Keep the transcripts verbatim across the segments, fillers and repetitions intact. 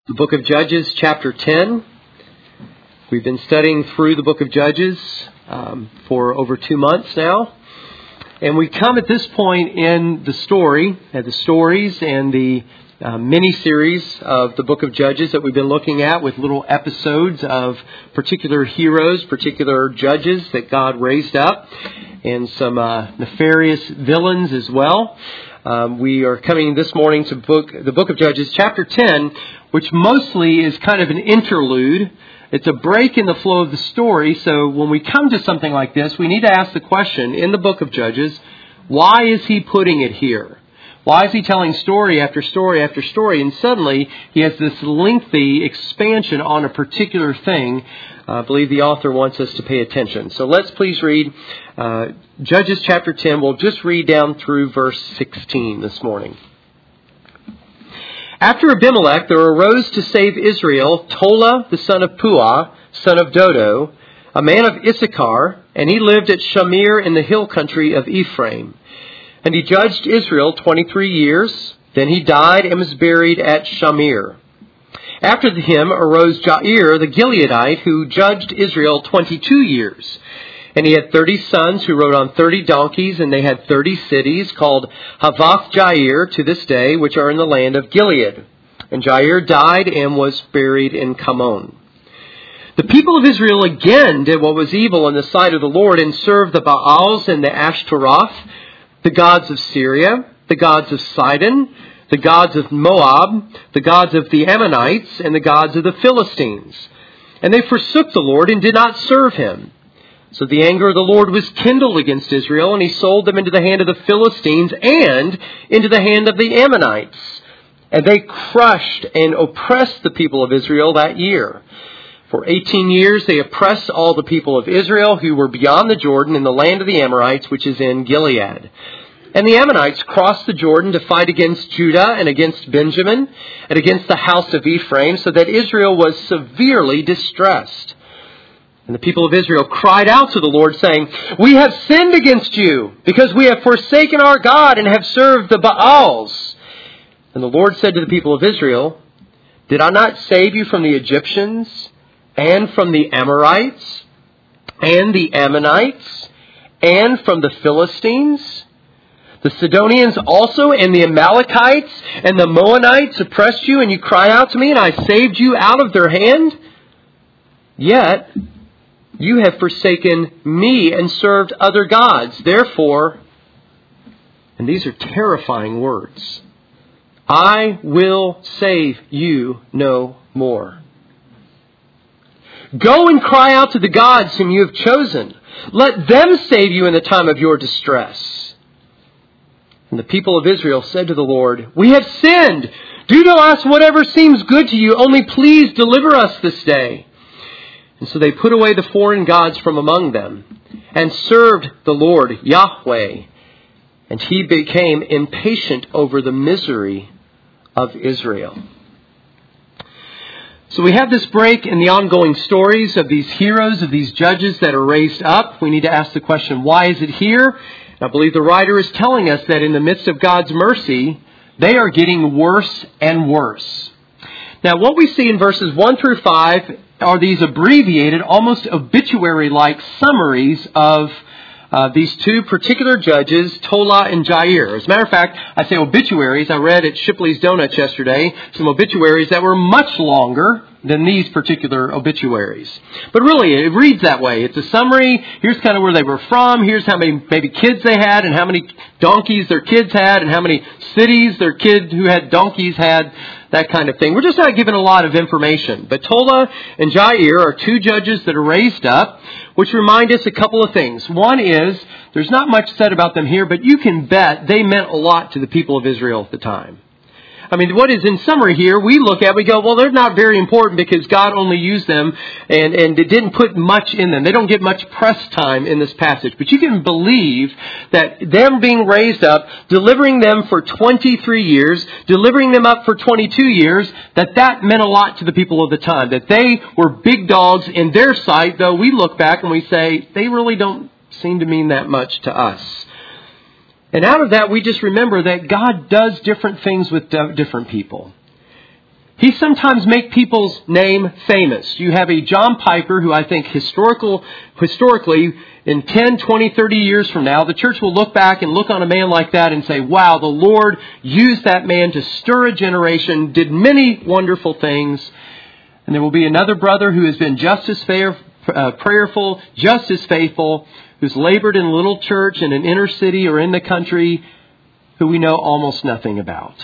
The book of Judges, chapter ten. We've been studying through the book of Judges um, for over two months now. And we come at this point in the story, at the stories and the uh, mini-series of the book of Judges that we've been looking at with little episodes of particular heroes, particular judges that God raised up, and some uh, nefarious villains as well. Um, we are coming this morning to book, the book of Judges, chapter ten, which mostly is kind of an interlude. It's a break in the flow of the story. So when we come to something like this, we need to ask the question in the book of Judges, why is he putting it here? Why is he telling story after story after story? And suddenly he has this lengthy expansion on a particular thing. Uh, I believe the author wants us to pay attention. So let's please read uh, Judges chapter ten. We'll just read down through verse sixteen this morning. After Abimelech, there arose to save Israel Tola, the son of Puah, son of Dodo, a man of Issachar, and he lived at Shamir in the hill country of Ephraim. And he judged Israel twenty-three years. Then he died and was buried at Shamir. After him arose Jair, the Gileadite, who judged Israel twenty-two years. And he had thirty sons who rode on thirty donkeys, and they had thirty cities called Havoth Jair to this day, which are in the land of Gilead. And Jair died and was buried in Kamon. The people of Israel again did what was evil in the sight of the Lord, and served the Baals and the Ashtaroth, the gods of Syria, the gods of Sidon, the gods of Moab, the gods of the Ammonites, and the gods of the Philistines. And they forsook the Lord and did not serve him. So the anger of the Lord was kindled against Israel, and he sold them into the hand of the Philistines and into the hand of the Ammonites. And they crushed and oppressed the people of Israel that year. For eighteen years they oppressed all the people of Israel who were beyond the Jordan in the land of the Amorites, which is in Gilead. And the Ammonites crossed the Jordan to fight against Judah and against Benjamin and against the house of Ephraim, so that Israel was severely distressed. And the people of Israel cried out to the Lord, saying, "We have sinned against you, because we have forsaken our God and have served the Baals." And the Lord said to the people of Israel, "Did I not save you from the Egyptians, and from the Amorites, and the Ammonites, and from the Philistines? The Sidonians also, and the Amalekites, and the Moabites oppressed you, and you cried out to me, and I saved you out of their hand? Yet you have forsaken me and served other gods. Therefore," and these are terrifying words, "I will save you no more. Go and cry out to the gods whom you have chosen. Let them save you in the time of your distress." And the people of Israel said to the Lord, "We have sinned. Do to us whatever seems good to you. Only please deliver us this day." And so they put away the foreign gods from among them and served the Lord Yahweh. And he became impatient over the misery of Israel. So we have this break in the ongoing stories of these heroes, of these judges that are raised up. We need to ask the question, why is it here? And I believe the writer is telling us that in the midst of God's mercy, they are getting worse and worse. Now, what we see in verses one through five are these abbreviated, almost obituary-like summaries of uh, these two particular judges, Tola and Jair. As a matter of fact, I say obituaries. I read at Shipley's Donuts yesterday some obituaries that were much longer than these particular obituaries. But really, it reads that way. It's a summary. Here's kind of where they were from. Here's how many maybe kids they had, and how many donkeys their kids had, and how many cities their kid who had donkeys had, that kind of thing. We're just not given a lot of information. But Tola and Jair are two judges that are raised up, which remind us a couple of things. One is, there's not much said about them here, but you can bet they meant a lot to the people of Israel at the time. I mean, what is in summary here, we look at, we go, well, they're not very important because God only used them and, and it didn't put much in them. They don't get much press time in this passage. But you can believe that them being raised up, delivering them for twenty-three years, delivering them up for twenty-two years, that that meant a lot to the people of the time. That they were big dogs in their sight, though we look back and we say, they really don't seem to mean that much to us. And out of that, we just remember that God does different things with different people. He sometimes makes people's name famous. You have a John Piper who I think historical, historically, in ten, twenty, thirty years from now, the church will look back and look on a man like that and say, wow, the Lord used that man to stir a generation, did many wonderful things. And there will be another brother who has been just as fair, uh, prayerful, just as faithful, who's labored in a little church in an inner city or in the country, who we know almost nothing about.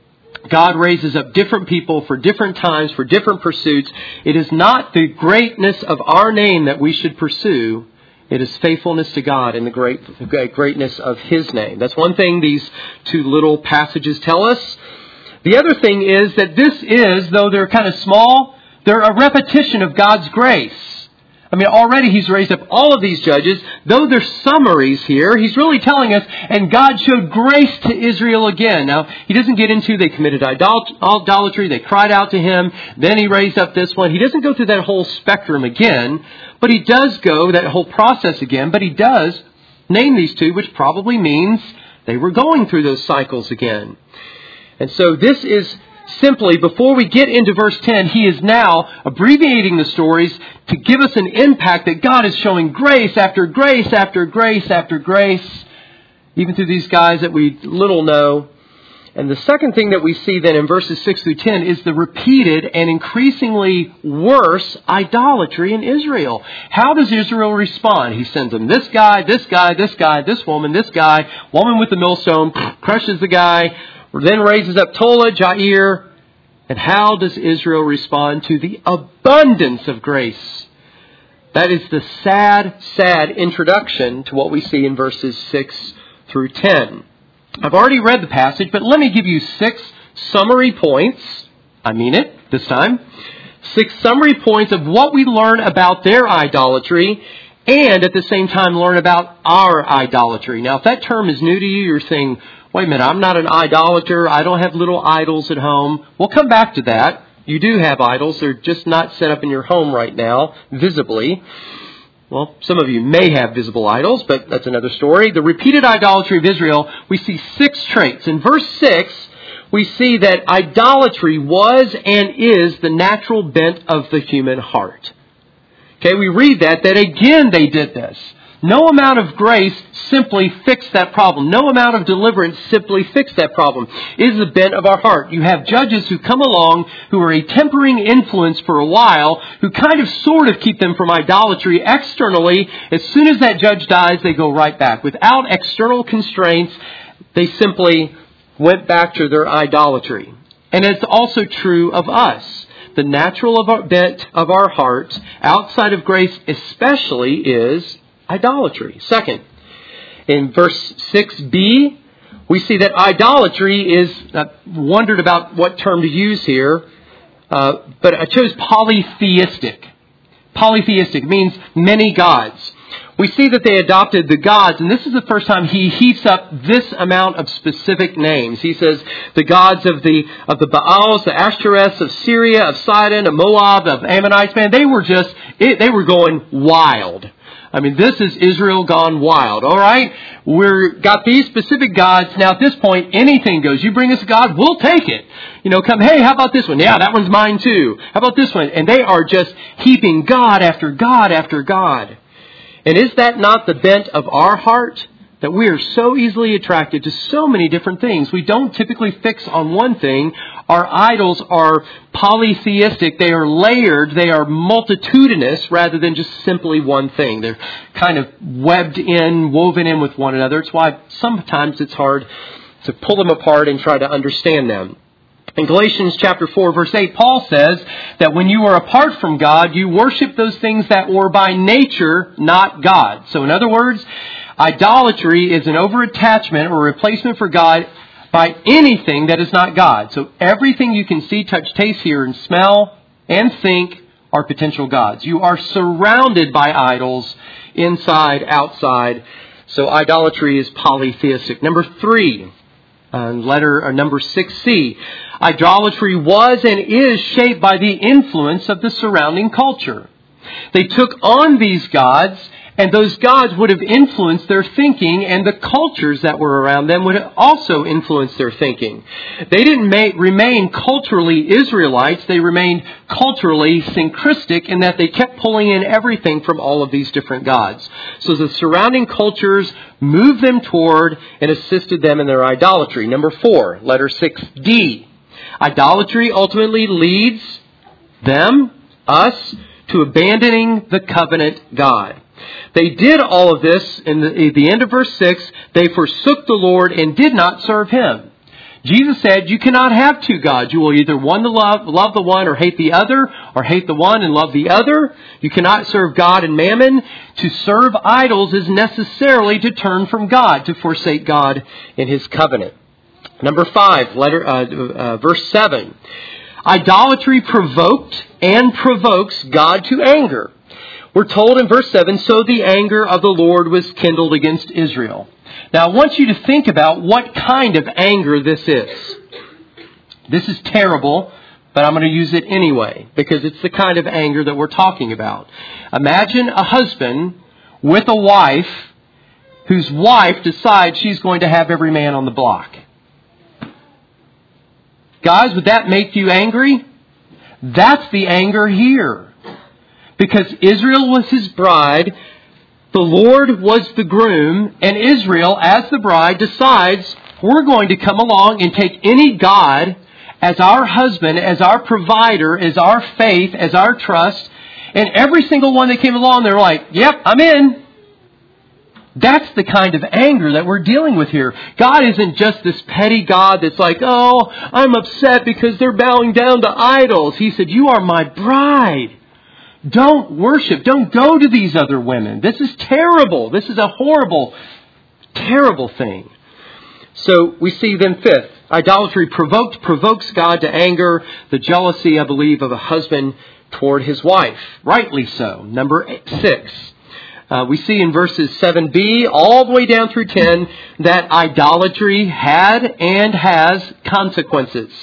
God raises up different people for different times, for different pursuits. It is not the greatness of our name that we should pursue. It is faithfulness to God and the great the greatness of His name. That's one thing these two little passages tell us. The other thing is that this is, though they're kind of small, they're a repetition of God's grace. I mean, already He's raised up all of these judges. Though they're summaries here, He's really telling us, and God showed grace to Israel again. Now, He doesn't get into they committed idolatry, they cried out to Him, then He raised up this one. He doesn't go through that whole spectrum again, but He does go that whole process again, but He does name these two, which probably means they were going through those cycles again. And so this is simply, before we get into verse ten, he is now abbreviating the stories to give us an impact that God is showing grace after grace after grace after grace, even through these guys that we little know. And the second thing that we see then in verses six through ten is the repeated and increasingly worse idolatry in Israel. How does Israel respond? He sends them this guy, this guy, this guy, this woman, this guy, woman with the millstone, crushes the guy, then raises up Tola, Jair. And how does Israel respond to the abundance of grace? That is the sad, sad introduction to what we see in verses six through ten. I've already read the passage, but let me give you six summary points. I mean it this time. Six summary points of what we learn about their idolatry and at the same time learn about our idolatry. Now, if that term is new to you, you're saying, wait a minute, I'm not an idolater. I don't have little idols at home. We'll come back to that. You do have idols. They're just not set up in your home right now, visibly. Well, some of you may have visible idols, but that's another story. The repeated idolatry of Israel, we see six traits. In verse six, we see that idolatry was and is the natural bent of the human heart. Okay, we read that, that again they did this. No amount of grace simply fixed that problem. No amount of deliverance simply fixed that problem. It is the bent of our heart. You have judges who come along who are a tempering influence for a while, who kind of sort of keep them from idolatry externally. As soon as that judge dies, they go right back. Without external constraints, they simply went back to their idolatry. And it's also true of us. The natural of our bent of our hearts, outside of grace especially, is idolatry. Second, in verse six b, we see that idolatry is, I wondered about what term to use here, uh, but I chose polytheistic. Polytheistic means many gods. We see that they adopted the gods, and this is the first time he heaps up this amount of specific names. He says the gods of the of the Baals, the Ashtoreths of Syria, of Sidon, of Moab, of Ammonites. Man, they were just, it, they were going wild. I mean, this is Israel gone wild, all right? We've got these specific gods. Now, at this point, anything goes. You bring us a god, we'll take it. You know, come, hey, how about this one? Yeah, that one's mine too. How about this one? And they are just heaping God after God after God. And is that not the bent of our heart? That we are so easily attracted to so many different things. We don't typically fix on one thing. Our idols are polytheistic. They are layered. They are multitudinous rather than just simply one thing. They're kind of webbed in, woven in with one another. It's why sometimes it's hard to pull them apart and try to understand them. In Galatians chapter four, verse eight, Paul says that when you are apart from God, you worship those things that were by nature not God. So in other words, idolatry is an overattachment or replacement for God by anything that is not God. So everything you can see, touch, taste, hear, and smell and think are potential gods. You are surrounded by idols inside, outside. So idolatry is polytheistic. Number three, uh, letter uh, number six C. Idolatry was and is shaped by the influence of the surrounding culture. They took on these gods And those gods would have influenced their thinking, and the cultures that were around them would also influence their thinking. They didn't ma- remain culturally Israelites. They remained culturally syncretic in that they kept pulling in everything from all of these different gods. So the surrounding cultures moved them toward and assisted them in their idolatry. Number four, letter six D. Idolatry ultimately leads them, us, to abandoning the covenant God. They did all of this in the, at the end of verse six. They forsook the Lord and did not serve Him. Jesus said, you cannot have two gods. You will either one to love, love the one or hate the other, or hate the one and love the other. You cannot serve God and mammon. To serve idols is necessarily to turn from God, to forsake God in His covenant. Number five, letter, uh, uh, verse seven. Idolatry provoked and provokes God to anger. We're told in verse seven, so the anger of the Lord was kindled against Israel. Now I want you to think about what kind of anger this is. This is terrible, but I'm going to use it anyway, because it's the kind of anger that we're talking about. Imagine a husband with a wife whose wife decides she's going to have every man on the block. Guys, would that make you angry? That's the anger here. Because Israel was His bride, the Lord was the groom, and Israel, as the bride, decides we're going to come along and take any God as our husband, as our provider, as our faith, as our trust. And every single one that came along, they're like, yep, I'm in. That's the kind of anger that we're dealing with here. God isn't just this petty God that's like, oh, I'm upset because they're bowing down to idols. He said, you are my bride. Don't worship. Don't go to these other women. This is terrible. This is a horrible, terrible thing. So we see then fifth, idolatry provoked, provokes God to anger, the jealousy, I believe, of a husband toward his wife. Rightly so. Number eight, six. Uh, we see in verses seven b all the way down through ten that idolatry had and has consequences.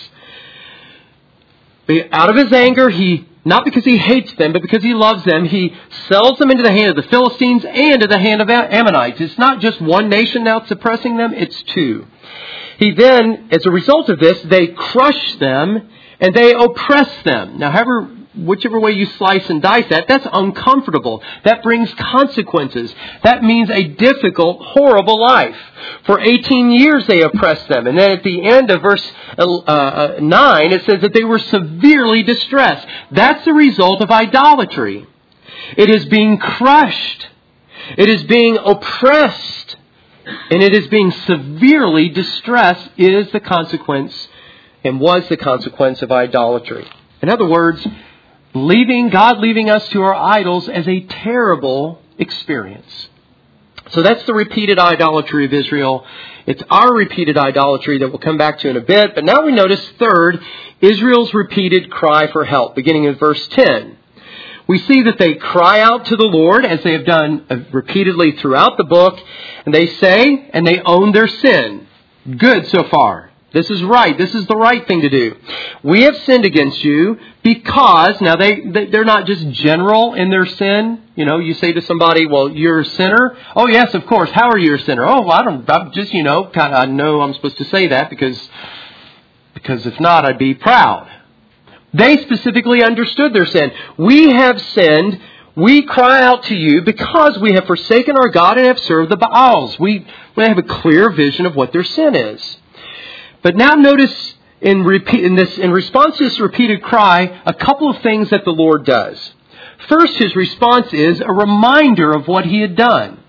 Out of his anger, he, not because he hates them, but because he loves them, he sells them into the hand of the Philistines and into the hand of Ammonites. It's not just one nation now suppressing them, it's two. He then, as a result of this, they crush them and they oppress them. Now, however, whichever way you slice and dice that, that's uncomfortable. That brings consequences. That means a difficult, horrible life. For eighteen years they oppressed them. And then at the end of verse uh, nine, it says that they were severely distressed. That's the result of idolatry. It is being crushed. It is being oppressed. And it is being severely distressed is the consequence and was the consequence of idolatry. In other words, leaving God leaving us to our idols as a terrible experience. So that's the repeated idolatry of Israel. It's our repeated idolatry that we'll come back to in a bit. But now we notice, third, Israel's repeated cry for help, beginning in verse ten. We see that they cry out to the Lord, as they have done repeatedly throughout the book, and they say, and they own their sin. Good so far. This is right. This is the right thing to do. We have sinned against you because, now they, they're not just general in their sin. You know, you say to somebody, well, you're a sinner. Oh, yes, of course. How are you a sinner? Oh, well, I don't, I'm just, you know, kind of, I know I'm supposed to say that because, because if not, I'd be proud. They specifically understood their sin. We have sinned. We cry out to you because we have forsaken our God and have served the Baals. We, we have a clear vision of what their sin is. But now notice in, repeat, in, this, in response to this repeated cry, a couple of things that the Lord does. First, His response is a reminder of what He had done.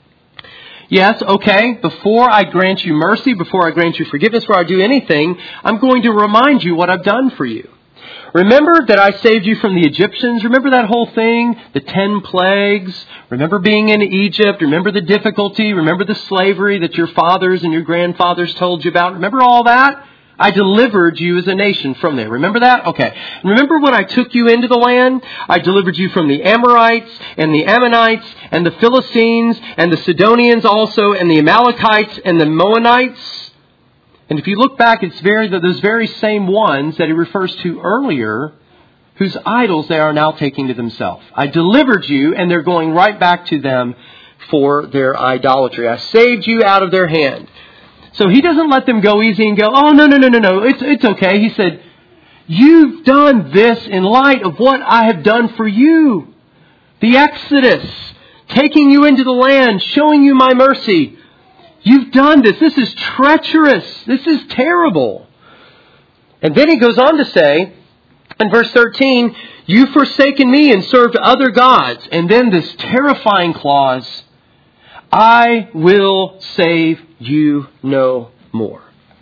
Yes, okay, before I grant you mercy, before I grant you forgiveness, before I do anything, I'm going to remind you what I've done for you. Remember that I saved you from the Egyptians? Remember that whole thing? The ten plagues? Remember being in Egypt? Remember the difficulty? Remember the slavery that your fathers and your grandfathers told you about? Remember all that? I delivered you as a nation from there. Remember that? Okay. Remember when I took you into the land? I delivered you from the Amorites and the Ammonites and the Philistines and the Sidonians also and the Amalekites and the Moabites. And if you look back, it's very those very same ones that He refers to earlier whose idols they are now taking to themselves. I delivered you, and they're going right back to them for their idolatry. I saved you out of their hand. So he doesn't let them go easy and go, oh, no, no, no, no, no, it's, it's okay. He said, you've done this in light of what I have done for you. The Exodus, taking you into the land, showing you my mercy. You've done this. This is treacherous. This is terrible. And then he goes on to say, in verse thirteen, you've forsaken me and served other gods. And then this terrifying clause, I will save you no more.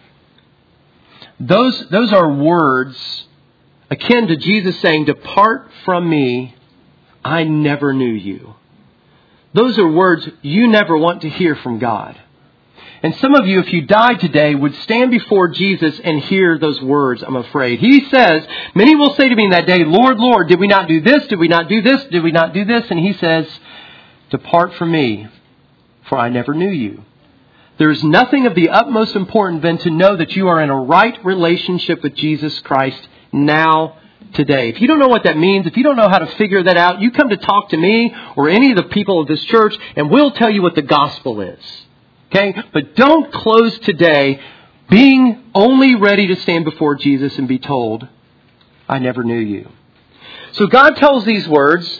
Those, those are words akin to Jesus saying, depart from me, I never knew you. Those are words you never want to hear from God. And some of you, if you died today, would stand before Jesus and hear those words, I'm afraid. He says, many will say to me in that day, Lord, Lord, did we not do this? Did we not do this? Did we not do this? And he says, depart from me, for I never knew you. There is nothing of the utmost importance than to know that you are in a right relationship with Jesus Christ now, today. If you don't know what that means, if you don't know how to figure that out, you come to talk to me or any of the people of this church, and we'll tell you what the gospel is. Okay? But don't close today being only ready to stand before Jesus and be told, I never knew you. So God tells these words,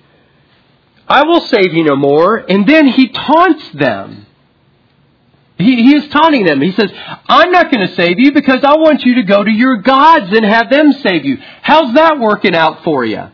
I will save you no more. And then he taunts them. He, he is taunting them. He says, I'm not going to save you because I want you to go to your gods and have them save you. How's that working out for you?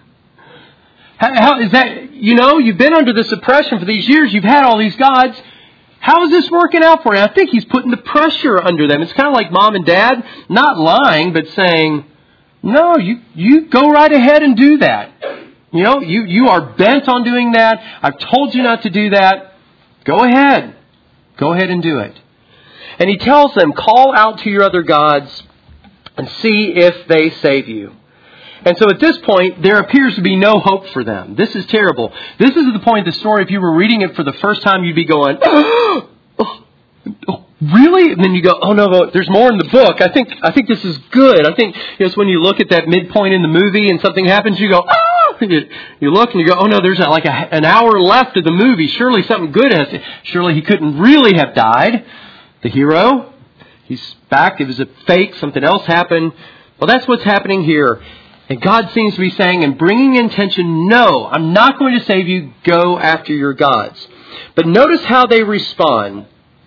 How, how is that, you know, you've been under this oppression for these years. You've had all these gods. How is this working out for you? I think he's putting the pressure under them. It's kind of like mom and dad not lying, but saying, no, you, you go right ahead and do that. You know, you, you are bent on doing that. I've told you not to do that. Go ahead. Go ahead and do it. And he tells them, call out to your other gods and see if they save you. And so at this point, there appears to be no hope for them. This is terrible. This is the point of the story. If you were reading it for the first time, you'd be going, oh, oh, oh, really? And then you go, oh no, there's more in the book. I think I think this is good. I think, you know, it's when you look at that midpoint in the movie and something happens, you go, oh! You, you look and you go, oh no, there's like a, an hour left of the movie. Surely something good has to, surely he couldn't really have died. The hero, he's back. It was a fake. Something else happened. Well, that's what's happening here. And God seems to be saying and bringing intention, no, I'm not going to save you. Go after your gods. But notice how they respond.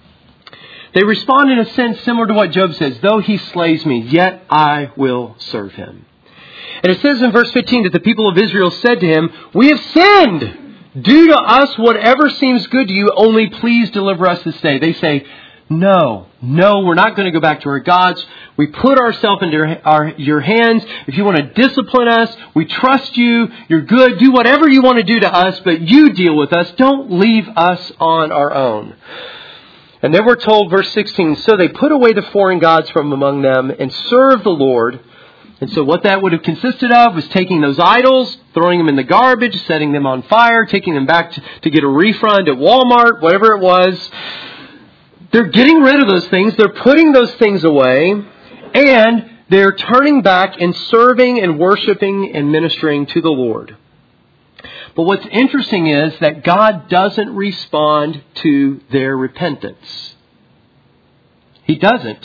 They respond in a sense similar to what Job says. Though he slays me, yet I will serve him. And it says in verse fifteen that the people of Israel said to him, we have sinned. Do to us whatever seems good to you. Only please deliver us this day. They say, no, no, we're not going to go back to our gods. We put ourselves into our, our, your hands. If you want to discipline us, we trust you. You're good. Do whatever you want to do to us, but you deal with us. Don't leave us on our own. And then we're told, verse sixteen, so they put away the foreign gods from among them and served the Lord. And so what that would have consisted of was taking those idols, throwing them in the garbage, setting them on fire, taking them back to, to get a refund at Walmart, whatever it was. They're getting rid of those things. They're putting those things away. And they're turning back and serving and worshiping and ministering to the Lord. But what's interesting is that God doesn't respond to their repentance. He doesn't.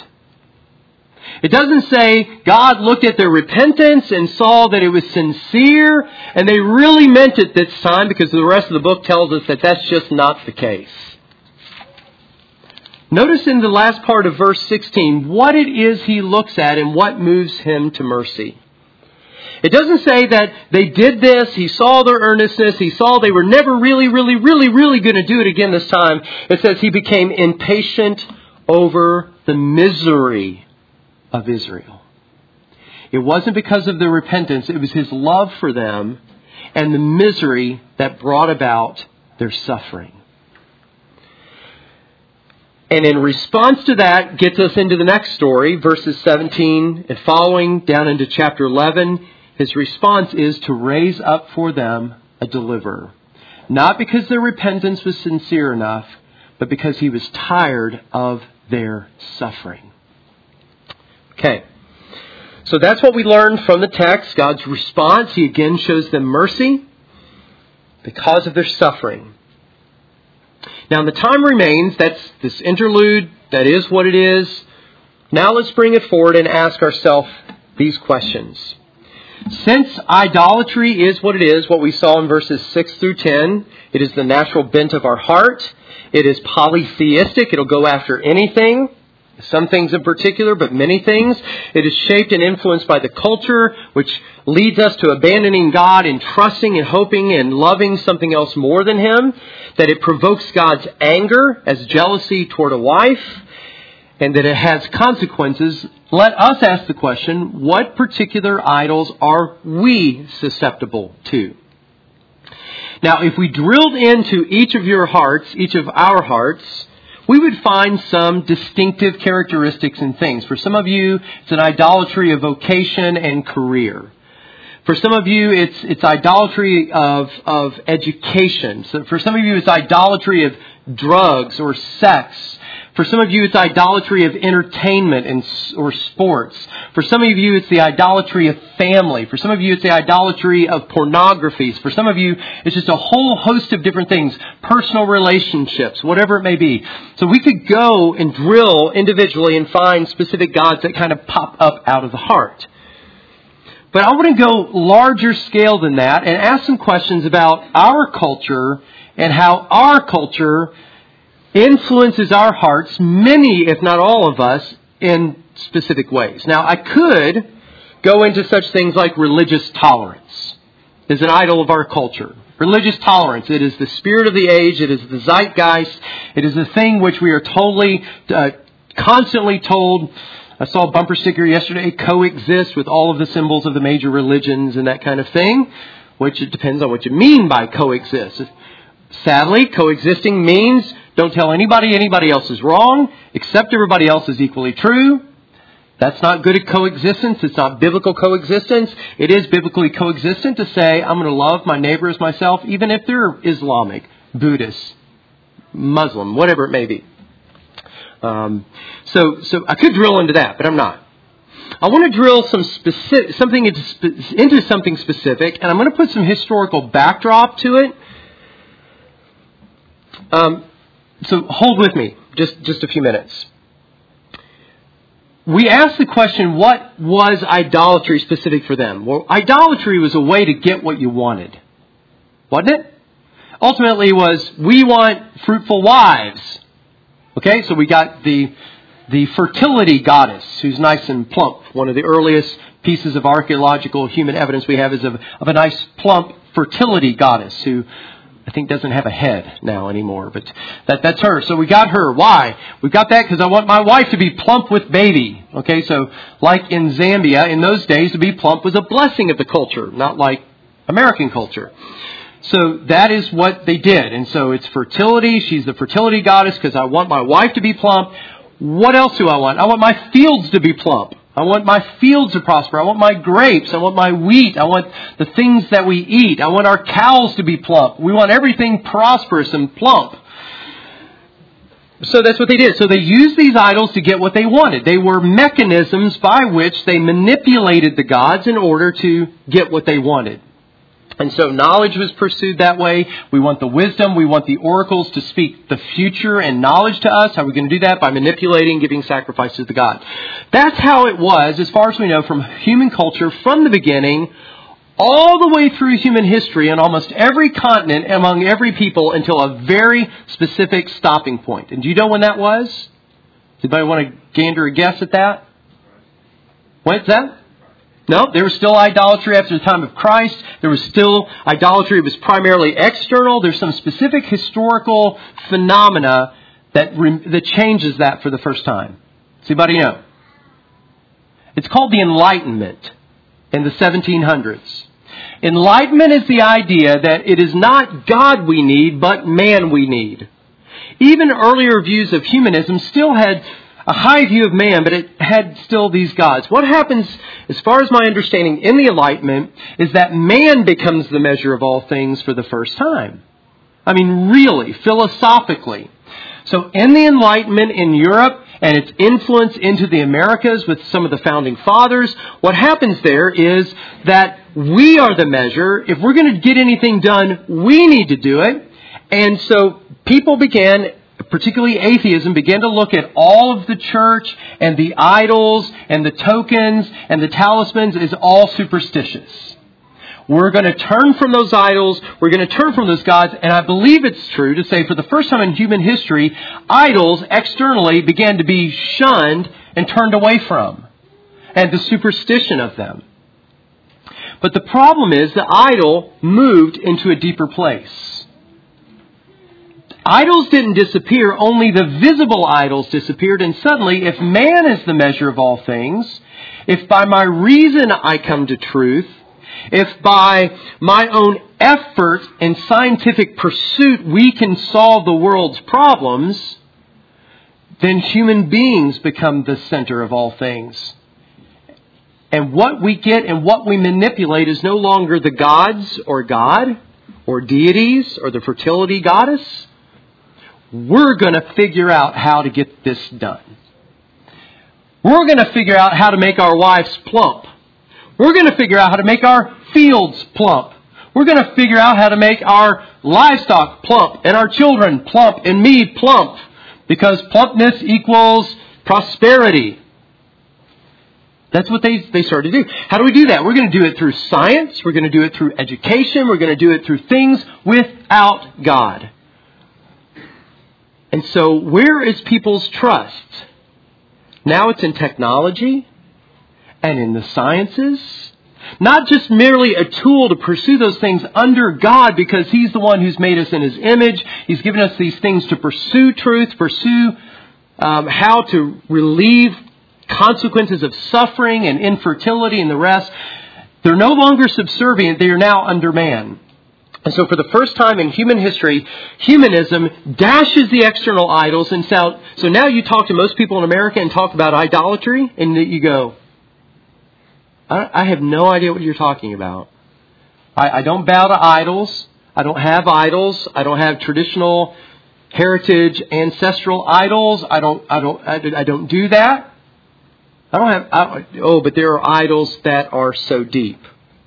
It doesn't say God looked at their repentance and saw that it was sincere and they really meant it this time, because the rest of the book tells us that that's just not the case. Notice in the last part of verse sixteen what it is he looks at and what moves him to mercy. It doesn't say that they did this, he saw their earnestness, he saw they were never really, really, really, really going to do it again this time. It says he became impatient over the misery of Israel. It wasn't because of their repentance, it was his love for them and the misery that brought about their suffering. And in response to that, gets us into the next story, verses seventeen and following down into chapter eleven. His response is to raise up for them a deliverer. Not because their repentance was sincere enough, but because he was tired of their suffering. Okay. So that's what we learned from the text. God's response, He again shows them mercy because of their suffering. Now, the time remains. That's this interlude. That is what it is. Now let's bring it forward and ask ourselves these questions. Since idolatry is what it is, what we saw in verses six through ten, it is the natural bent of our heart. It is polytheistic. It'll go after anything. Some things in particular, but many things. It is shaped and influenced by the culture, which leads us to abandoning God and trusting and hoping and loving something else more than Him. That it provokes God's anger as jealousy toward a wife, and that it has consequences. Let us ask the question, what particular idols are we susceptible to? Now, if we drilled into each of your hearts, each of our hearts, we would find some distinctive characteristics and things. For some of you, it's an idolatry of vocation and career. For some of you, it's it's idolatry of, of education. So for some of you, it's idolatry of drugs or sex. For some of you, it's idolatry of entertainment and or sports. For some of you, it's the idolatry of family. For some of you, it's the idolatry of pornography. For some of you, it's just a whole host of different things, personal relationships, whatever it may be. So we could go and drill individually and find specific gods that kind of pop up out of the heart. But I want to go larger scale than that and ask some questions about our culture and how our culture influences our hearts, many, if not all of us, in specific ways. Now, I could go into such things like religious tolerance is an idol of our culture. Religious tolerance, it is the spirit of the age, it is the zeitgeist, it is the thing which we are totally, uh, constantly told. I saw a bumper sticker yesterday, coexist with all of the symbols of the major religions and that kind of thing, which it depends on what you mean by coexist. Sadly, coexisting means don't tell anybody anybody else is wrong, accept everybody else is equally true. That's not good at coexistence. It's not biblical coexistence. It is biblically coexistent to say, I'm going to love my neighbor as myself, even if they're Islamic, Buddhist, Muslim, whatever it may be. Um, so, so I could drill into that, but I'm not. I want to drill some specific, something into, into something specific, and I'm going to put some historical backdrop to it. Um, so hold with me just, just a few minutes. We asked the question, what was idolatry specific for them? Well, idolatry was a way to get what you wanted. Wasn't it? Ultimately it was, we want fruitful wives. Okay, so we got the the fertility goddess, who's nice and plump. One of the earliest pieces of archaeological human evidence we have is of, of a nice plump fertility goddess who I think doesn't have a head now anymore, but that that's her. So we got her. Why? We got that because I want my wife to be plump with baby. Okay, so like in Zambia, in those days, to be plump was a blessing of the culture, not like American culture. So that is what they did. And so it's fertility. She's the fertility goddess because I want my wife to be plump. What else do I want? I want my fields to be plump. I want my fields to prosper. I want my grapes. I want my wheat. I want the things that we eat. I want our cows to be plump. We want everything prosperous and plump. So that's what they did. So they used these idols to get what they wanted. They were mechanisms by which they manipulated the gods in order to get what they wanted. And so knowledge was pursued that way. We want the wisdom. We want the oracles to speak the future and knowledge to us. How are we going to do that? By manipulating, giving sacrifices to God. That's how it was, as far as we know, from human culture from the beginning all the way through human history in almost every continent among every people until a very specific stopping point. And do you know when that was? Does anybody want to gander a guess at that? When's that? No, there was still idolatry after the time of Christ. There was still idolatry. It was primarily external. There's some specific historical phenomena that re- that changes that for the first time. Does anybody know? It's called the Enlightenment in the seventeen hundreds. Enlightenment is the idea that it is not God we need, but man we need. Even earlier views of humanism still had a high view of man, but it had still these gods. What happens, as far as my understanding in the Enlightenment, is that man becomes the measure of all things for the first time. I mean, really, philosophically. So in the Enlightenment in Europe and its influence into the Americas with some of the founding fathers, what happens there is that we are the measure. If we're going to get anything done, we need to do it. And so people began, particularly atheism, began to look at all of the church and the idols and the tokens and the talismans as all superstitious. We're going to turn from those idols. We're going to turn from those gods. And I believe it's true to say for the first time in human history, idols externally began to be shunned and turned away from. And the superstition of them. But the problem is the idol moved into a deeper place. Idols didn't disappear, only the visible idols disappeared. And suddenly, if man is the measure of all things, if by my reason I come to truth, if by my own effort and scientific pursuit we can solve the world's problems, then human beings become the center of all things. And what we get and what we manipulate is no longer the gods or God or deities or the fertility goddess. We're going to figure out how to get this done. We're going to figure out how to make our wives plump. We're going to figure out how to make our fields plump. We're going to figure out how to make our livestock plump and our children plump and me plump. Because plumpness equals prosperity. That's what they, they started to do. How do we do that? We're going to do it through science. We're going to do it through education. We're going to do it through things without God. And so where is people's trust? Now it's in technology and in the sciences. Not just merely a tool to pursue those things under God because He's the one who's made us in His image. He's given us these things to pursue truth, pursue um, how to relieve consequences of suffering and infertility and the rest. They're no longer subservient. They are now under man. And so for the first time in human history, humanism dashes the external idols. And so, so now you talk to most people in America and talk about idolatry, and you go, I, I have no idea what you're talking about. I, I don't bow to idols. I don't have idols. I don't have traditional heritage, ancestral idols. I don't, I don't, I, I don't do that. I don't have, I, oh, but there are idols that are so deep.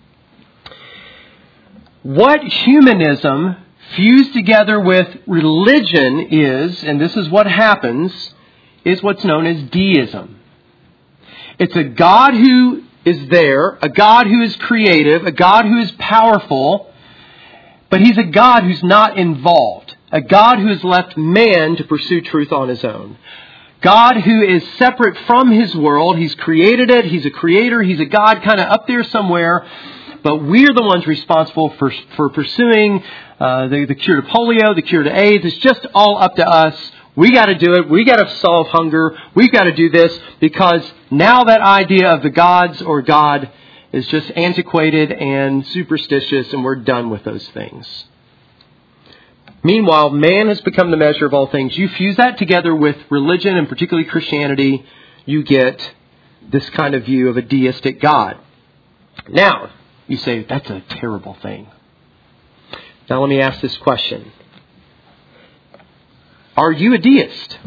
What humanism fused together with religion is, and this is what happens, is what's known as deism. It's a God who is there, a God who is creative, a God who is powerful, but He's a God who's not involved. A God who has left man to pursue truth on his own. God who is separate from His world. He's created it. He's a creator. He's a God kind of up there somewhere. But we're the ones responsible for for pursuing uh, the, the cure to polio, the cure to AIDS. It's just all up to us. We got to do it. We got to solve hunger. We've got to do this because now that idea of the gods or God is just antiquated and superstitious, and we're done with those things. Meanwhile, man has become the measure of all things. You fuse that together with religion, and particularly Christianity, you get this kind of view of a deistic God. Now, you say, that's a terrible thing. Now let me ask this question. Are you a deist?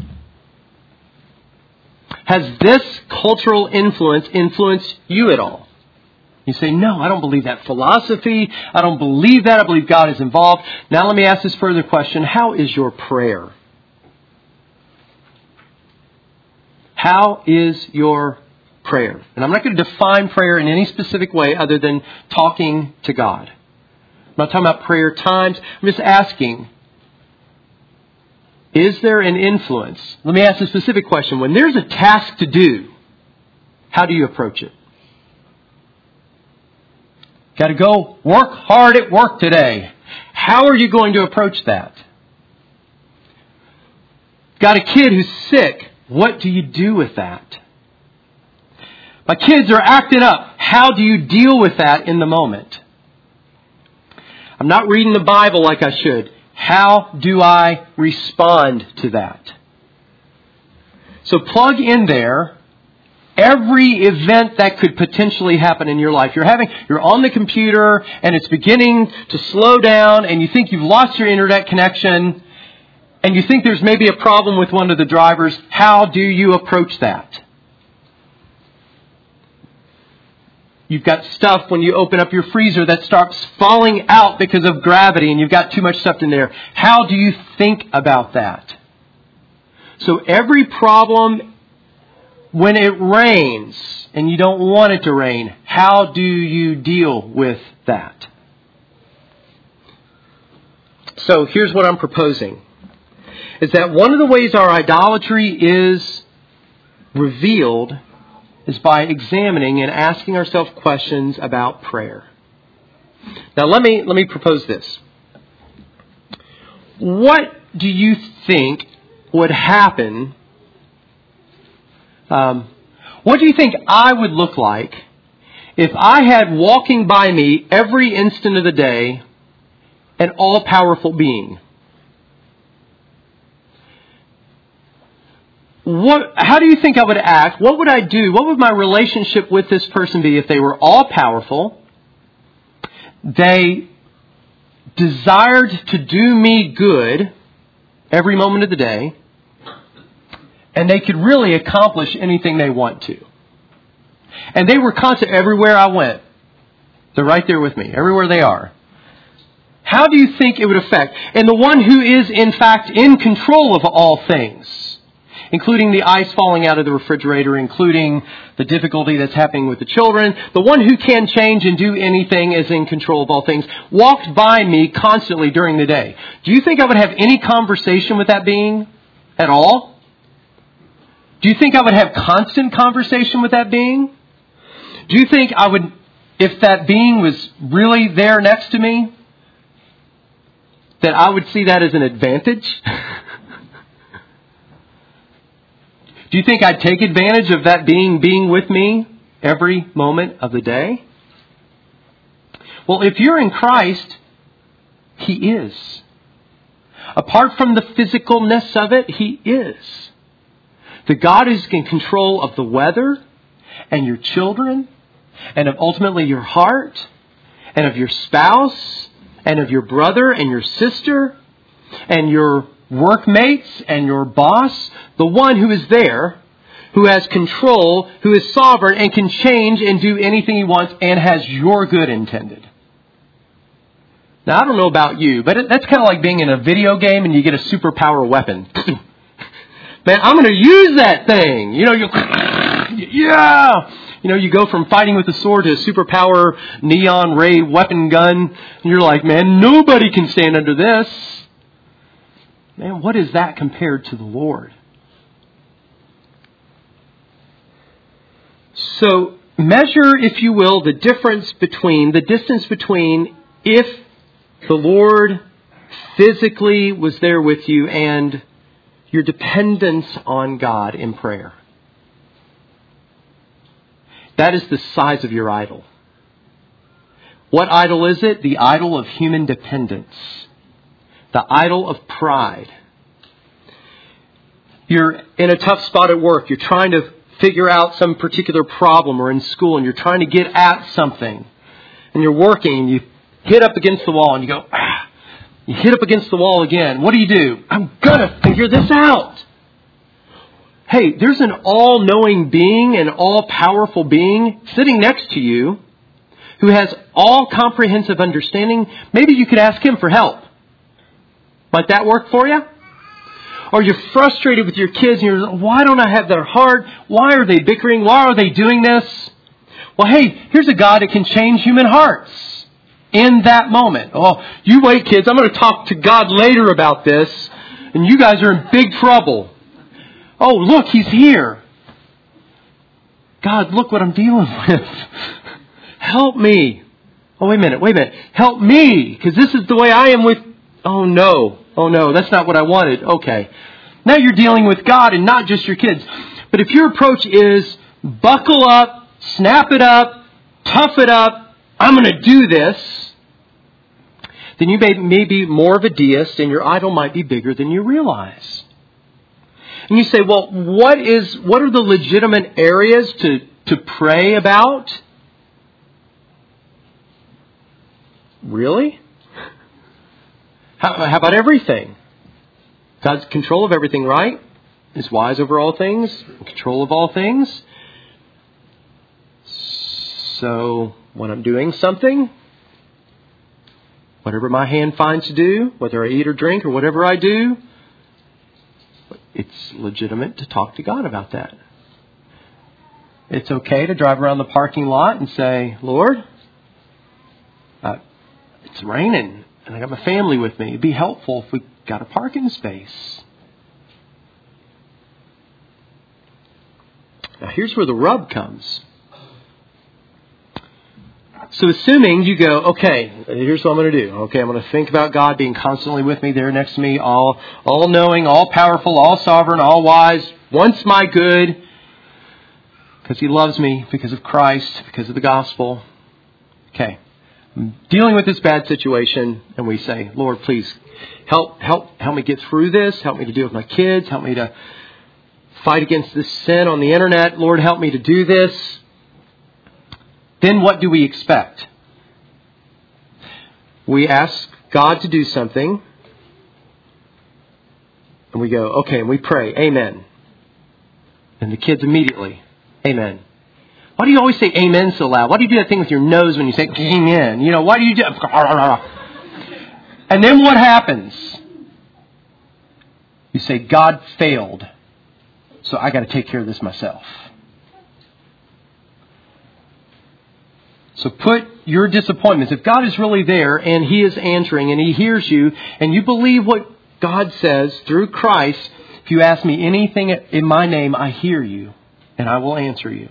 Has this cultural influence influenced you at all? You say, no, I don't believe that philosophy. I don't believe that. I believe God is involved. Now let me ask this further question. How is your prayer? How is your prayer? And I'm not going to define prayer in any specific way other than talking to God. I'm not talking about prayer times. I'm just asking, is there an influence? Let me ask a specific question. When there's a task to do, how do you approach it? Got to go work hard at work today. How are you going to approach that? Got a kid who's sick. What do you do with that? My kids are acting up. How do you deal with that in the moment? I'm not reading the Bible like I should. How do I respond to that? So plug in there every event that could potentially happen in your life. You're having, you're on the computer and it's beginning to slow down and you think you've lost your internet connection and you think there's maybe a problem with one of the drivers, how do you approach that? You've got stuff when you open up your freezer that starts falling out because of gravity and you've got too much stuff in there. How do you think about that? So every problem, when it rains and you don't want it to rain, how do you deal with that? So here's what I'm proposing. Is that one of the ways our idolatry is revealed is by examining and asking ourselves questions about prayer. Now let me let me propose this. What do you think would happen? Um, what do you think I would look like if I had walking by me every instant of the day an all-powerful being? What, how do you think I would act? What would I do? What would my relationship with this person be if they were all powerful? They desired to do me good every moment of the day, and they could really accomplish anything they want to. And they were constant everywhere I went. They're right there with me, everywhere they are. How do you think it would affect? And the one who is, in fact, in control of all things, including the ice falling out of the refrigerator, including the difficulty that's happening with the children. The one who can change and do anything is in control of all things. Walked by me constantly during the day. Do you think I would have any conversation with that being at all? Do you think I would have constant conversation with that being? Do you think I would, if that being was really there next to me, that I would see that as an advantage? Do you think I'd take advantage of that being being with me every moment of the day? Well, if you're in Christ, He is. Apart from the physicalness of it, He is. The God is in control of the weather and your children and of ultimately your heart and of your spouse and of your brother and your sister and your workmates and your boss, the one who is there, who has control, who is sovereign and can change and do anything He wants and has your good intended. Now, I don't know about you, but that's kind of like being in a video game and you get a superpower weapon. Man, I'm going to use that thing. You know, you yeah. You know, you go from fighting with a sword to a superpower neon ray weapon gun. And you're like, man, nobody can stand under this. Man, what is that compared to the Lord? So measure, if you will, the difference between, the distance between if the Lord physically was there with you and your dependence on God in prayer. That is the size of your idol. What idol is it? The idol of human dependence. The idol of pride. You're in a tough spot at work. You're trying to figure out some particular problem, or in school and you're trying to get at something. And you're working and you hit up against the wall and you go, ah. You hit up against the wall again. What do you do? I'm going to figure this out. Hey, there's an all-knowing being, an all-powerful being sitting next to you who has all-comprehensive understanding. Maybe you could ask Him for help. Might that work for you? Or you're frustrated with your kids and you're like, why don't I have their heart? Why are they bickering? Why are they doing this? Well, hey, here's a God that can change human hearts in that moment. Oh, you wait, kids. I'm going to talk to God later about this. And you guys are in big trouble. Oh, look, He's here. God, look what I'm dealing with. Help me. Oh, wait a minute, wait a minute. Help me, because this is the way I am with... Oh, no. Oh, no, that's not what I wanted. Okay. Now you're dealing with God and not just your kids. But if your approach is buckle up, snap it up, tough it up, I'm going to do this, then you may, may be more of a deist and your idol might be bigger than you realize. And you say, well, what is what are the legitimate areas to, to pray about? Really? How, how about everything? God's in control of everything, right? Is wise over all things, in control of all things. So when I'm doing something, whatever my hand finds to do, whether I eat or drink or whatever I do, it's legitimate to talk to God about that. It's okay to drive around the parking lot and say, Lord, uh, it's raining and I got my family with me. It'd be helpful if we got a parking space. Now here's where the rub comes. So assuming you go, okay, here's what I'm going to do. Okay, I'm going to think about God being constantly with me, there next to me, all all knowing, all powerful, all sovereign, all wise, wants my good, because He loves me, because of Christ, because of the gospel. Okay, I'm dealing with this bad situation, and we say, Lord, please help help help me get through this. Help me to deal with my kids. Help me to fight against this sin on the internet. Lord, help me to do this. Then what do we expect? We ask God to do something. And we go, okay, and we pray, amen. And the kids immediately, amen. Why do you always say amen so loud? Why do you do that thing with your nose when you say amen? You know, why do you do... And then what happens? You say, God failed. So I got to take care of this myself. So put your disappointments. If God is really there and He is answering and He hears you and you believe what God says through Christ, if you ask me anything in my name, I hear you and I will answer you.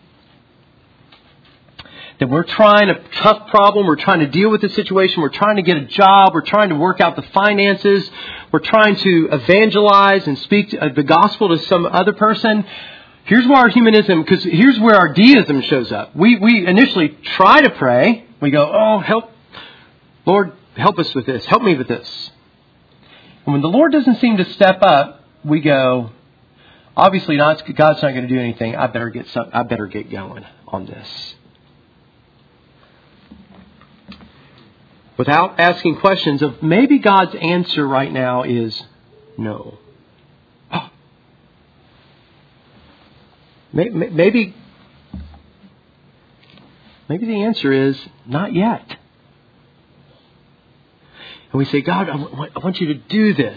Then we're trying a tough problem. We're trying to deal with the situation. We're trying to get a job. We're trying to work out the finances. We're trying to evangelize and speak the gospel to some other person. Here's where our humanism, because here's where our deism shows up. We we initially try to pray. We go, oh, help, Lord, help us with this. Help me with this. And when the Lord doesn't seem to step up, we go, obviously not. God's not going to do anything. I better get some. I better get going on this. Without asking questions of maybe God's answer right now is no. Maybe, maybe the answer is not yet. And we say, God, I want you to do this.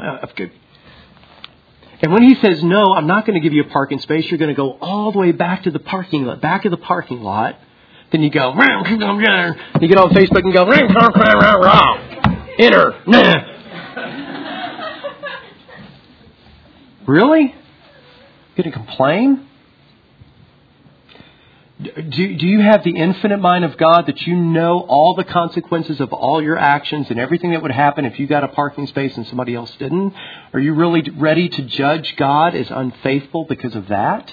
And when He says, no, I'm not going to give you a parking space. You're going to go all the way back to the parking lot, back of the parking lot. Then you go, you get on Facebook and go, enter. Really? You're going to complain? Do, do you have the infinite mind of God that you know all the consequences of all your actions and everything that would happen if you got a parking space and somebody else didn't? Are you really ready to judge God as unfaithful because of that?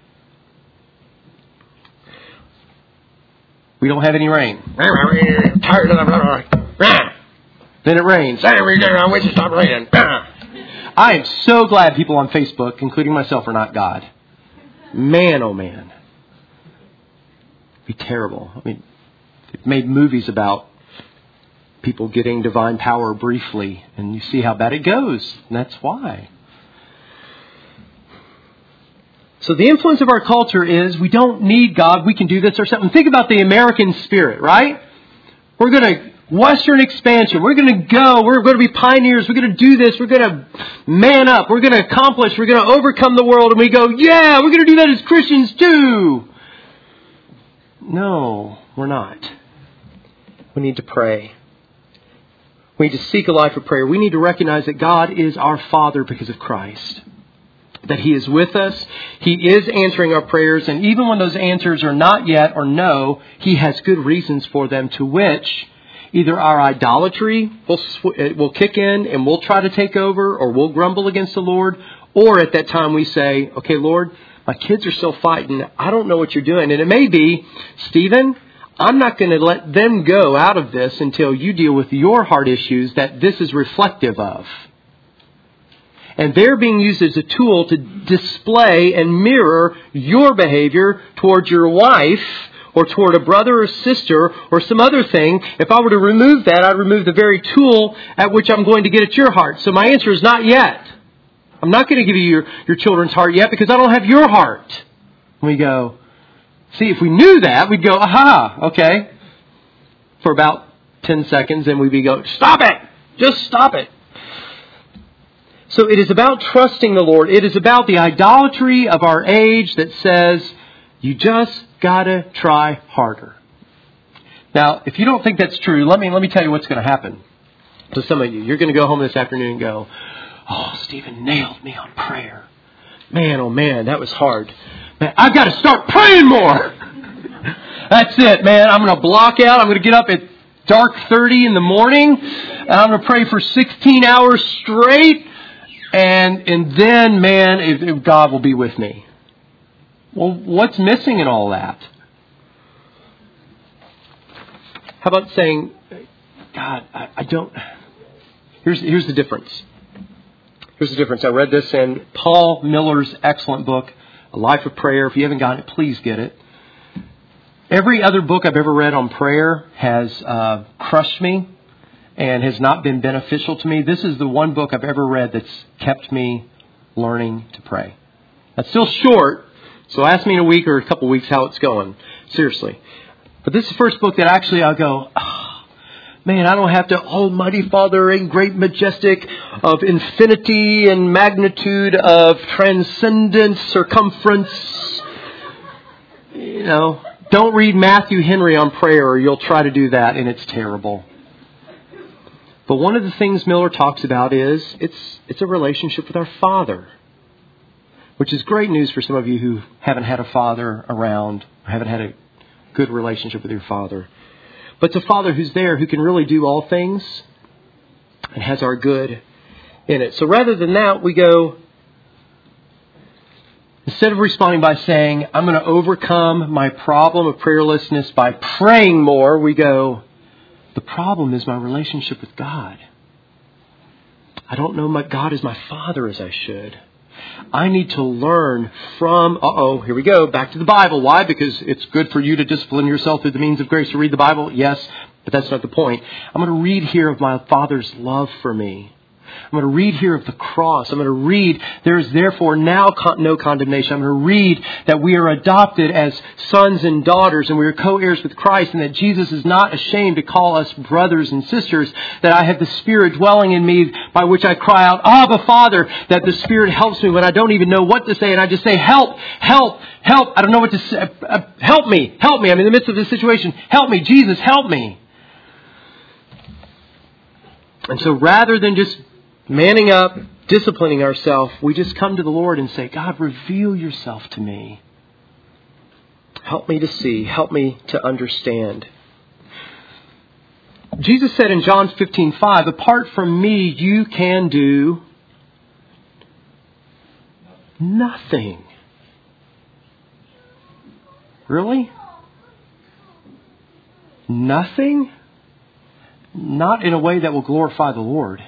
We don't have any rain. Tired of the Then it rains. I wish it stopped raining. I am so glad people on Facebook, including myself, are not God. Man, oh man. It'd be terrible. I mean, they've made movies about people getting divine power briefly, and you see how bad it goes. And that's why. So the influence of our culture is we don't need God. We can do this or something. Think about the American spirit, right? We're going to Western expansion. We're going to go. We're going to be pioneers. We're going to do this. We're going to man up. We're going to accomplish. We're going to overcome the world. And we go, yeah, we're going to do that as Christians too. No, we're not. We need to pray. We need to seek a life of prayer. We need to recognize that God is our Father because of Christ. That He is with us. He is answering our prayers. And even when those answers are not yet or no, He has good reasons for them, to which either our idolatry will, sw- will kick in and we'll try to take over, or we'll grumble against the Lord. Or at that time we say, okay, Lord, my kids are still fighting. I don't know what you're doing. And it may be, Stephen, I'm not going to let them go out of this until you deal with your heart issues that this is reflective of. And they're being used as a tool to display and mirror your behavior towards your wife or toward a brother or sister or some other thing, if I were to remove that, I'd remove the very tool at which I'm going to get at your heart. So my answer is not yet. I'm not going to give you your, your children's heart yet because I don't have your heart. And we go, see, if we knew that, we'd go, aha, okay. For about ten seconds, and we'd be go, stop it! Just stop it. So it is about trusting the Lord. It is about the idolatry of our age that says, you just gotta try harder. Now, if you don't think that's true, let me let me tell you what's going to happen to some of you. You're going to go home this afternoon and go, oh, Stephen nailed me on prayer. Man, oh man, that was hard. Man, I've got to start praying more. That's it, man. I'm going to block out. I'm going to get up at dark thirty in the morning. And I'm going to pray for sixteen hours straight. And and then, man, if, if God will be with me. Well, what's missing in all that? How about saying, God, I, I don't... Here's, here's the difference. Here's the difference. I read this in Paul Miller's excellent book, A Life of Prayer. If you haven't gotten it, please get it. Every other book I've ever read on prayer has uh, crushed me and has not been beneficial to me. This is the one book I've ever read that's kept me learning to pray. That's still short, so ask me in a week or a couple weeks how it's going. Seriously. But this is the first book that actually I'll go, oh, man, I don't have to, Almighty Father and great majestic of infinity and magnitude of transcendence, circumference. You know, don't read Matthew Henry on prayer or you'll try to do that and it's terrible. But one of the things Miller talks about is it's it's a relationship with our Father, which is great news for some of you who haven't had a father around, or haven't had a good relationship with your father. But it's a Father who's there, who can really do all things and has our good in it. So rather than that, we go, instead of responding by saying, I'm going to overcome my problem of prayerlessness by praying more, we go, the problem is my relationship with God. I don't know my God as my Father as I should. I need to learn from, uh-oh, here we go, back to the Bible. Why? Because it's good for you to discipline yourself through the means of grace to read the Bible. Yes, but that's not the point. I'm going to read here of my Father's love for me. I'm going to read here of the cross. I'm going to read, there is therefore now con- no condemnation. I'm going to read that we are adopted as sons and daughters and we are co-heirs with Christ and that Jesus is not ashamed to call us brothers and sisters, that I have the Spirit dwelling in me by which I cry out, Abba, Father, that the Spirit helps me when I don't even know what to say and I just say, help, help, help. I don't know what to say. Uh, help me, help me. I'm in the midst of this situation. Help me, Jesus, help me. And so rather than just manning up, disciplining ourselves, we just come to the Lord and say, God, reveal yourself to me. Help me to see. Help me to understand. Jesus said in John fifteen five, apart from me, you can do nothing. Really? Nothing? Not in a way that will glorify the Lord.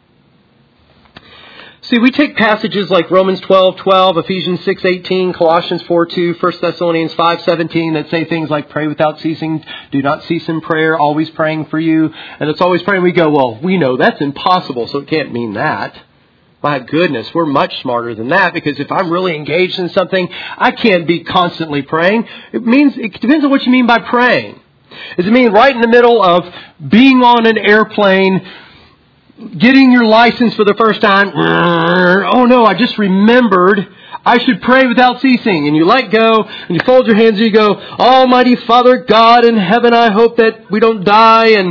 See, we take passages like Romans twelve twelve, Ephesians six eighteen, Colossians four two, First Thessalonians five seventeen that say things like pray without ceasing, do not cease in prayer, always praying for you. And it's always praying. We go, well, we know that's impossible, so it can't mean that. My goodness, we're much smarter than that, because if I'm really engaged in something, I can't be constantly praying. It means, it depends on what you mean by praying. Does it mean right in the middle of being on an airplane, getting your license for the first time? Oh no, I just remembered I should pray without ceasing. And you let go and you fold your hands and you go, Almighty Father God in heaven, I hope that we don't die. And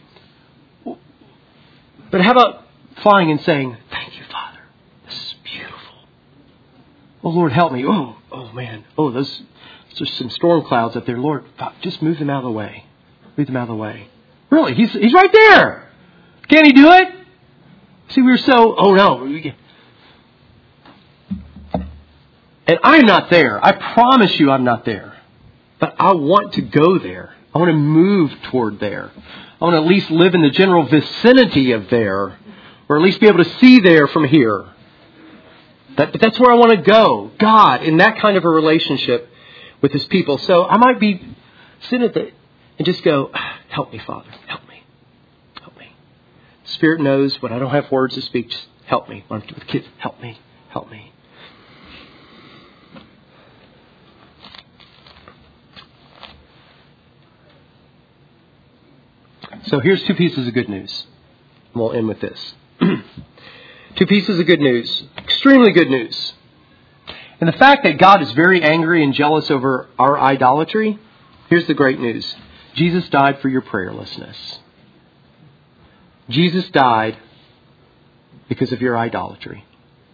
But how about flying and saying, thank you, Father. This is beautiful. Oh Lord, help me. Oh, oh man. Oh, those there's some storm clouds up there. Lord, just move them out of the way. Move them out of the way. Really? He's he's right there. Can he do it? See, we were so, oh no. And I'm not there. I promise you I'm not there. But I want to go there. I want to move toward there. I want to at least live in the general vicinity of there. Or at least be able to see there from here. That, but that's where I want to go. God, in that kind of a relationship with His people. So I might be Sit at the, and just go, help me, Father, help me, help me. Spirit knows when I don't have words to speak, just help me. When I'm with kids, help me, help me. So here's two pieces of good news. We'll end with this. Two pieces of good news. Extremely good news. And the fact that God is very angry and jealous over our idolatry, here's the great news. Jesus died for your prayerlessness. Jesus died because of your idolatry.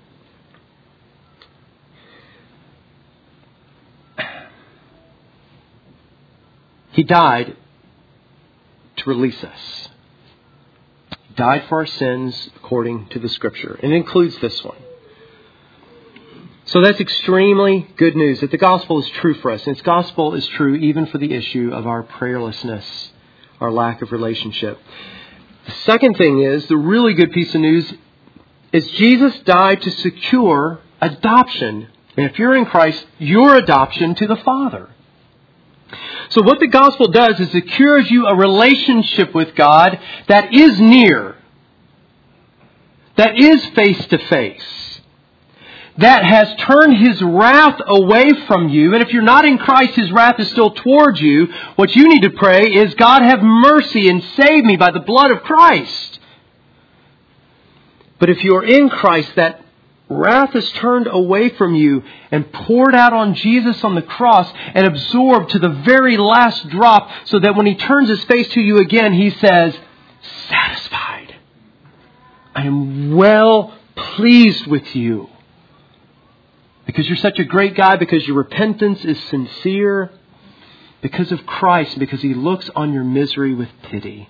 He died to release us. He died for our sins according to the Scripture. And it includes this one. So that's extremely good news that the gospel is true for us. And its gospel is true even for the issue of our prayerlessness, our lack of relationship. The second thing is, the really good piece of news is Jesus died to secure adoption. And if you're in Christ, your adoption to the Father. So what the gospel does is secures you a relationship with God that is near, that is face to face, that has turned His wrath away from you. And if you're not in Christ, His wrath is still towards you. What you need to pray is, God, have mercy and save me by the blood of Christ. But if you're in Christ, that wrath is turned away from you and poured out on Jesus on the cross and absorbed to the very last drop, so that when He turns His face to you again, He says, satisfied. I am well pleased with you. Because you're such a great guy, because your repentance is sincere, because of Christ, because He looks on your misery with pity.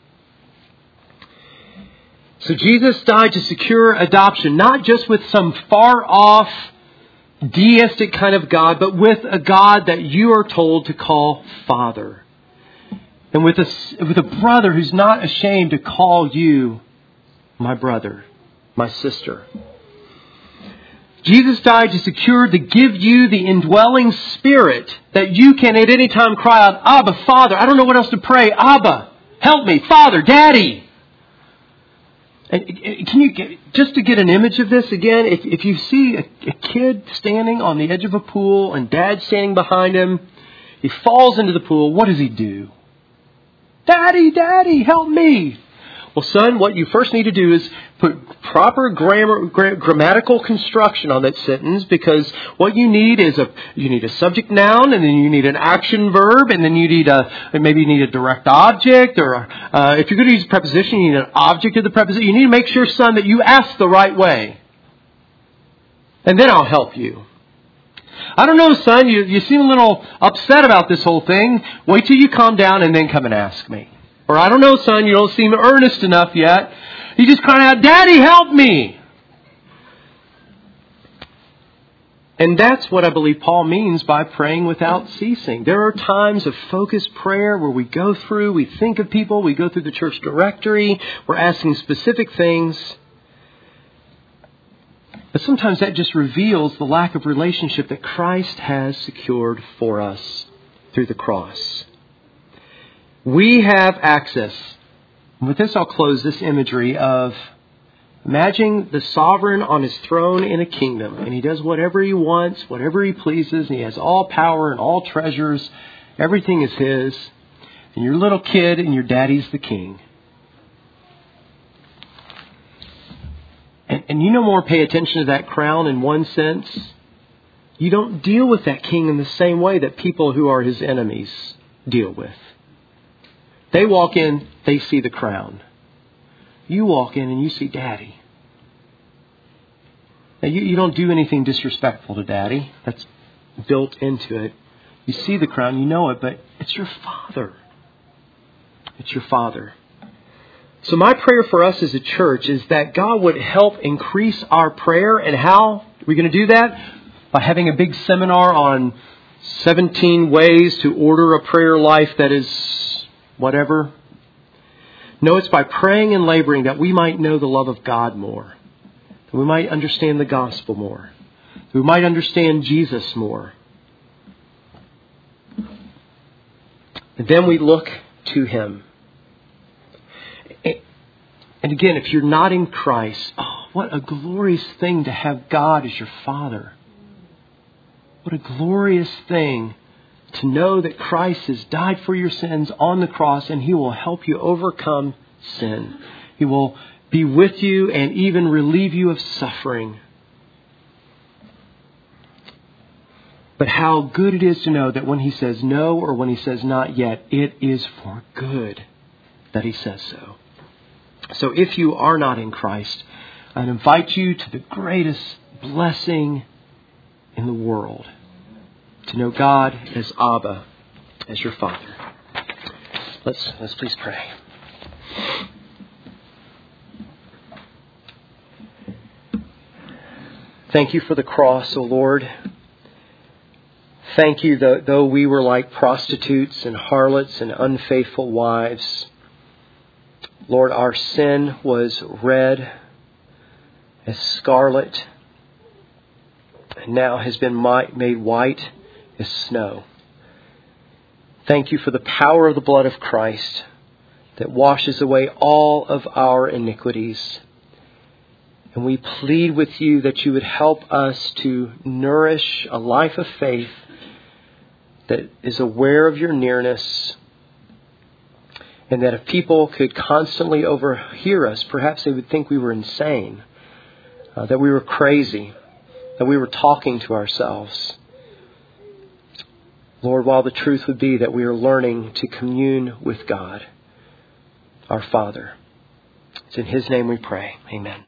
So Jesus died to secure adoption, not just with some far-off, deistic kind of God, but with a God that you are told to call Father. And with a, with a brother who's not ashamed to call you my brother, my sister. Jesus died to secure, to give you the indwelling Spirit that you can at any time cry out, Abba, Father. I don't know what else to pray. Abba, help me. Father, Daddy. And can you get, just to get an image of this again, if, if you see a, a kid standing on the edge of a pool and Dad standing behind him, he falls into the pool, what does he do? Daddy, Daddy, help me. Well, son, what you first need to do is put proper grammar, gra- grammatical construction on that sentence, because what you need is a you need a subject noun, and then you need an action verb, and then you need a maybe you need a direct object, or uh, if you're going to use a preposition, you need an object of the preposition. You need to make sure, son, that you ask the right way, and then I'll help you. I don't know, son, you you seem a little upset about this whole thing. Wait till you calm down and then come and ask me. Or, I don't know, son, you don't seem earnest enough yet. You just cry out, Daddy, help me. And that's what I believe Paul means by praying without ceasing. There are times of focused prayer where we go through, we think of people, we go through the church directory, we're asking specific things. But sometimes that just reveals the lack of relationship that Christ has secured for us through the cross. We have access. And with this, I'll close this imagery of imagining the sovereign on his throne in a kingdom. And he does whatever he wants, whatever he pleases. And he has all power and all treasures. Everything is his. And you're a little kid and your daddy's the king. And, and you no more pay attention to that crown in one sense. You don't deal with that king in the same way that people who are his enemies deal with. They walk in, they see the crown. You walk in and you see Daddy. Now, you, you don't do anything disrespectful to Daddy. That's built into it. You see the crown, you know it, but it's your Father. It's your Father. So my prayer for us as a church is that God would help increase our prayer. And how are we going to do that? By having a big seminar on seventeen ways to order a prayer life that is whatever. No, it's by praying and laboring that we might know the love of God more. That we might understand the gospel more. That we might understand Jesus more. And then we look to Him. And again, if you're not in Christ, oh, what a glorious thing to have God as your Father. What a glorious thing to know that Christ has died for your sins on the cross and He will help you overcome sin. He will be with you and even relieve you of suffering. But how good it is to know that when He says no or when He says not yet, it is for good that He says so. So if you are not in Christ, I'd invite you to the greatest blessing in the world, to know God as Abba, as your Father. Let's, let's please pray. Thank you for the cross, O Lord. Thank you that though we were like prostitutes and harlots and unfaithful wives, Lord, our sin was red as scarlet and now has been made white as snow. Thank you for the power of the blood of Christ that washes away all of our iniquities. And we plead with you that you would help us to nourish a life of faith that is aware of your nearness, and that if people could constantly overhear us, perhaps they would think we were insane, uh, that we were crazy, that we were talking to ourselves. Lord, while the truth would be that we are learning to commune with God, our Father. It's in His name we pray. Amen.